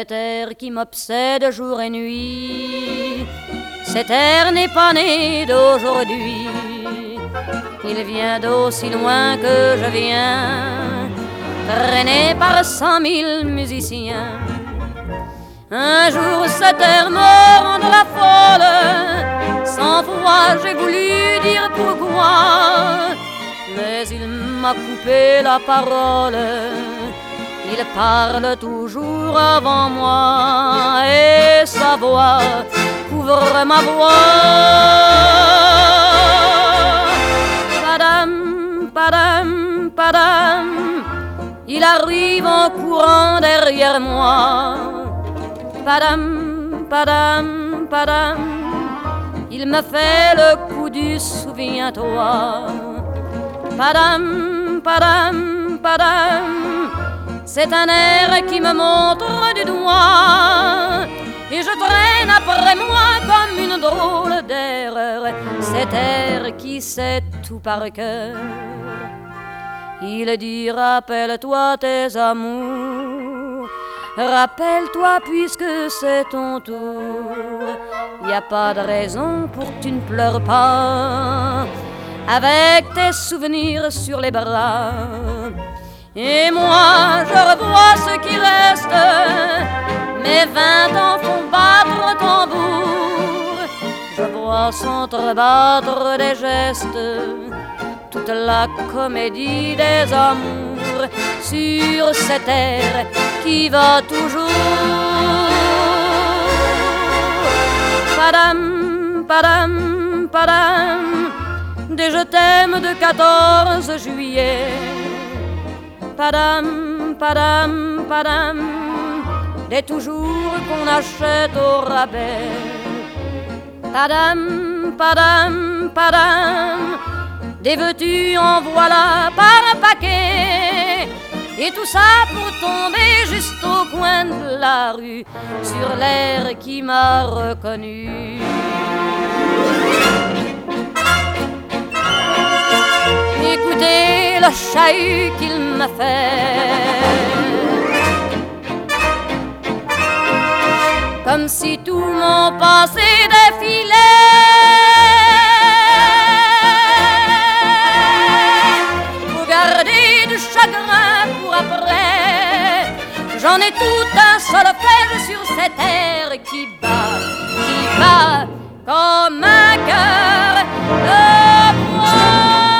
cet air qui m'obsède jour et nuit. Cet air n'est pas né d'aujourd'hui, il vient d'aussi loin que je viens, traîné par 100 000 musiciens. Un jour cet air me rendra folle, 100 fois j'ai voulu dire pourquoi, mais il m'a coupé la parole. Il parle toujours avant moi et sa voix couvre ma voix. Padam, padam, padam, il arrive en courant derrière moi. Padam, padam, padam, il me fait le coup du souviens-toi. Padam, padam, padam, c'est un air qui me montre du doigt et je traîne après moi comme une drôle d'erreur cet air qui sait tout par cœur. Il dit rappelle-toi tes amours, rappelle-toi puisque c'est ton tour. Y a pas de raison pour que tu ne pleures pas avec tes souvenirs sur les bras. Et moi je revois ce qui reste, mes 20 ans font battre tambour. Je vois s'entrebattre des gestes, toute la comédie des amours sur cet air qui va toujours. Padam, padam, padam, des je t'aime de 14 juillet. Padam, padam, padam, des toujours qu'on achète au rabais. Padam, padam, padam, des veux-tu en voilà par un paquet. Et tout ça pour tomber juste au coin de la rue sur l'air qui m'a reconnu. Écoutez le chahut qu'il m'a fait, comme si tout mon passé défilait. Faut garder du chagrin pour après, j'en ai tout un solfège sur cet air qui bat comme un cœur de bois.